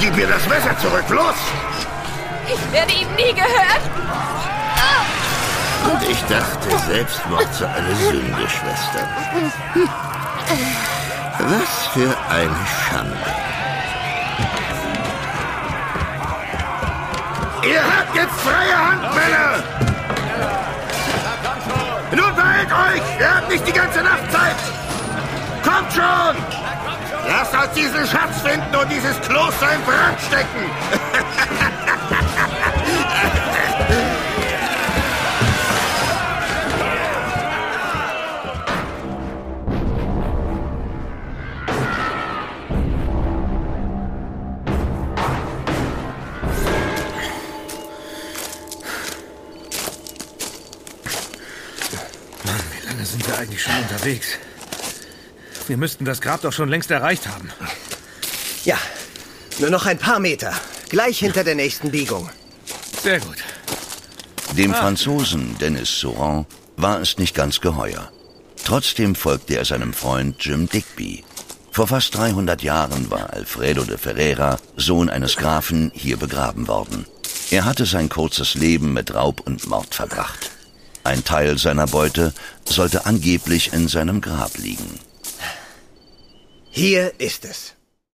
Gib mir das Messer zurück, los! Ich werde ihm nie gehören. Und ich dachte, Selbstmord sei eine Sünde, Schwester. Was für eine Schande. Ihr habt jetzt freie Hand, Männer! Nun beeilt euch! Ihr habt nicht die ganze Nacht Zeit! Kommt schon! Lasst uns diesen Schatz finden und dieses Kloster in Brand stecken! Wie lange sind wir eigentlich schon unterwegs? Wir müssten das Grab doch schon längst erreicht haben. Ja, nur noch ein paar Meter. Gleich hinter der nächsten Biegung. Sehr gut. Dem Franzosen Denis Sauron war es nicht ganz geheuer. Trotzdem folgte er seinem Freund Jim Digby. Vor fast 300 Jahren war Alfredo de Ferreira, Sohn eines Grafen, hier begraben worden. Er hatte sein kurzes Leben mit Raub und Mord verbracht. Ein Teil seiner Beute sollte angeblich in seinem Grab liegen. Hier ist es.